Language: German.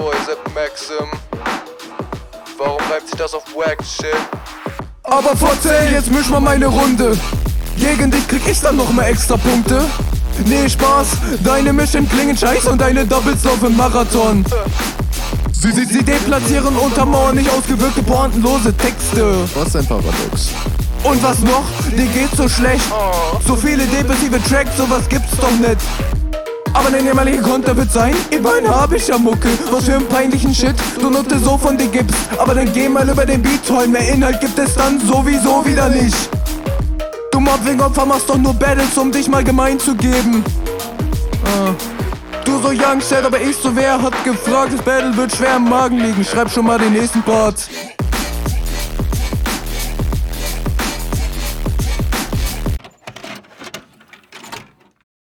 vor Sepp Maxim. Warum reimt sich das auf Wack Shit? Aber VC, jetzt misch mal meine Runde. Gegen dich krieg ich dann noch mehr extra Punkte. Nee, Spaß, deine Mission klingen scheiß und deine Doubles laufen Marathon. Sie deplatzieren untermauern nicht ausgewirkte, pointenlose Texte. Was ein Paradox. Und was noch? Dir geht's so schlecht. So viele depressive Tracks, sowas gibt's doch nicht. Aber der jämmerliche Konter wird sein, immerhin hab ich ja Mucke. Was für einen peinlichen Shit du Note so von dir gibst. Aber dann geh mal über den Beat holen, mehr Inhalt gibt es dann sowieso wieder nicht. Du Mobbing-Opfer machst doch nur Battles, um dich mal gemein zu geben. Du so Youngster, aber ich so wer hat gefragt, das Battle wird schwer im Magen liegen. Schreib schon mal den nächsten Part.